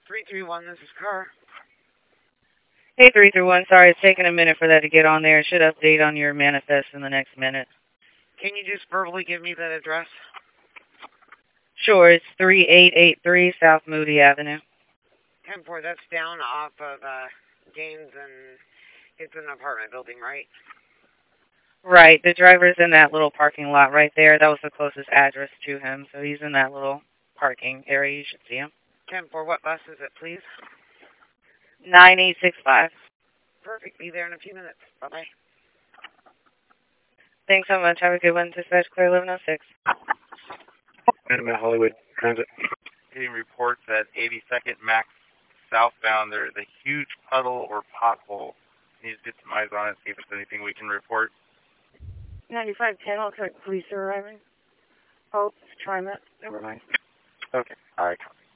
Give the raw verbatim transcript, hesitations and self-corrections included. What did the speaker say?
three three one, this is Car. Hey, three three one, sorry, it's taking a minute for that to get on there. It should update on your manifest in the next minute. Can you just verbally give me that address? Sure, it's three eight eight three South Moody Avenue. ten four, that's down off of uh, Gaines, and it's an apartment building, right? Right, the driver's in that little parking lot right there. That was the closest address to him, so he's in that little parking area. You should see him. ten four, what bus is it, please? nine eight six five. Perfect, be there in a few minutes. Bye-bye. Thanks so much. Have a good one. Dispatch Clear eleven oh six. Minute Hollywood Transit. Getting reports at eighty-second Max southbound. There's a huge puddle or pothole. Need to get some eyes on it, see if there's anything we can report. ninety-five ten, I'll collect police are arriving. Oh, it's TriMet. Never mind. Okay. All right.